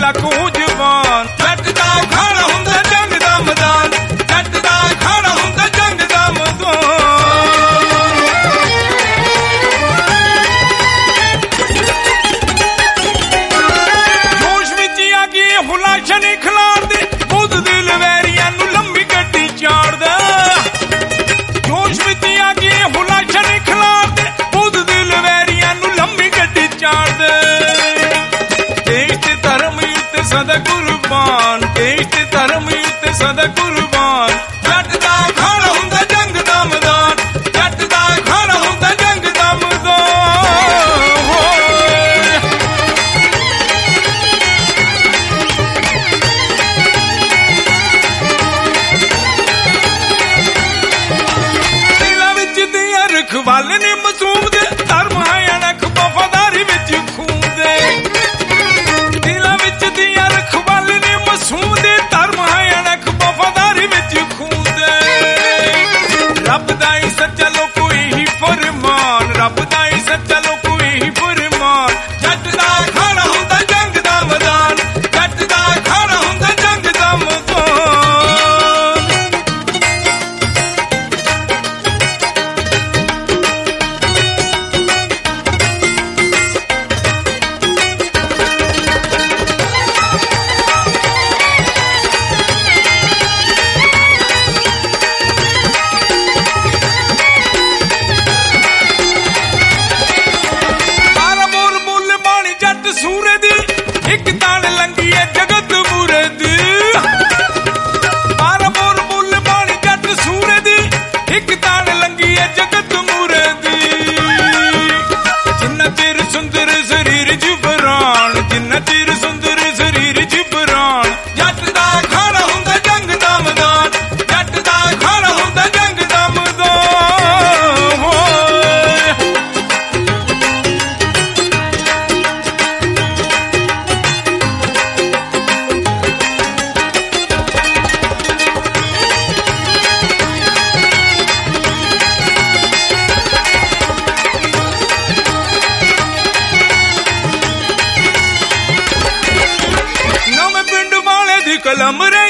ਤੱਕ ਹੋ ਜਵਾਨ। ਜੱਟ ਦਾ ਖਾਣਾ ਹੁੰਦਾ ਜੰਗ ਦਾ ਮੈਦਾਨ, ਜੱਟ ਦਾ ਖਾਣਾ ਹੁੰਦਾ ਜੰਗ ਦਾ ਮੈਦਾਨ। ਜੋਸ਼ ਵਿੱਚ ਆ ਕੇ ਹੁਲਾਸ਼ਾਂ ਨੇ ਖਿਲਾਰਦੇ, ਬੁੱਧ ਦਿਲ ਵੈਰੀਆਂ ਨੂੰ ਲੰਮੀ ਗੱਡੀ ਚਾੜਦਾ। ਜੋਸ਼ ਵਿੱਚ ਆ ਕੇ ਹੁਲਾਸ਼ਾਂ ਨੇ ਖਿਲਾਰਦੇ, ਬੁੱਧ ਦਿਲ ਵੈਰੀਆਂ ਨੂੰ ਲੰਮੀ ਗੱਡੀ ਚਾੜਦੇ। ਦੇਸ਼ ਤੇ ਧਰਮ ਉੱਤੇ ਸਦਾ ਕੁਰਬਾਨ, ਦੇਸ਼ ਤੇ ਧਰਮ ਉੱਤੇ ਸਦਾ ਕੁਰਬਾਨ। ਜੱਟ ਦਾ ਖਾਣਾ ਹੁੰਦਾ ਜੰਗ ਦਾ ਮੈਦਾਨ, ਜੱਟ ਦਾ ਖਾਣਾ ਹੁੰਦਾ ਜੰਗ ਦਾ ਮੈਦਾਨ। ਦਿਲਾਂ ਵਿੱਚ ਦੀਆਂ ਰਖਵਾਲੇ ਨੇ ਮਾਸੂਮ ਦੇ, ਧਰਮ ਹੈ ਅਣਖ ਵਫਾਦਾਰੀ ਵਿੱਚ ਖੂਨ ਦੇ। ਦਿਲਾਂ ਵਿੱਚ ਦੀਆਂ ਰਖਵਾਲੇ ਨੇ ਮਾਸੂਮ ਦੇ, ਧਰਮ ਹੈ ਅਣਖ ਵਫਾਦਾਰੀ ਵਿੱਚ ਖੂਨ ਦੇ। ਰੱਬ ਦਾ ਹੀ ਸੱਚਾ ਲੋਕੋ ਇਹੀ ਫਰਮਾਨ, ਰੱਬ ਦਾ ਹੀ ਸੱਚਾ ਲੋਕੋ ਇਹੀ ਫਰਮਾਨ। ਜੱਟ ਦਾ ਖਾਣਾ ਹੁੰਦਾ ਜੰਗ ਦਾ ਮੈਦਾਨ, ਜੱਟ ਦਾ ਖਾਣਾ ਹੁੰਦਾ ਜੰਗ ਦਾ ਮੈਦਾਨ। ਮਾਰਾ ਬੋਲ ਬੋਲ ਬਾਣੀ ਜੱਟ ਸੂਰੇ ਦੀ, ਇੱਕ ਤਾਣ ਲੰਗੀ ਏ ਜਗਤ ਮੂਰੇ ਦੀ। ਮਾਰਾ ਬੋਲ ਬੋਲ ਬਾਣੀ ਜੱਟ ਸੂਰੇ ਦੀ, ਇੱਕ ਤਾਣ ਲੰਗੀ ਏ ਜਗਤ ਮੂਰੇ ਦੀ। ਜਿੰਨਾ ਚਿਰ ਸੁੰਦਰ ਸਰੀਰ ਜੁਬਰਾਨ, ਜਿੰਨਾ ਚਿਰ ਸੁੰਦਰ ਸਰੀਰ ਜੁਬਰਾਨ। ਜੱਟ ਦਾ ਖਾਣਾ ਹੁੰਦਾ ਜੰਗ ਦਾ ਮੈਦਾਨ, ਜੱਟ ਦਾ ਖਾਣਾ ਹੁੰਦਾ ਜੰਗ ਦਾ ਮੈਦਾਨ। ਹੋਏ ਨਵੇਂ ਪਿੰਡ ਵਾਲੇ ਦੀ ਕਲਮ ਰਹੀ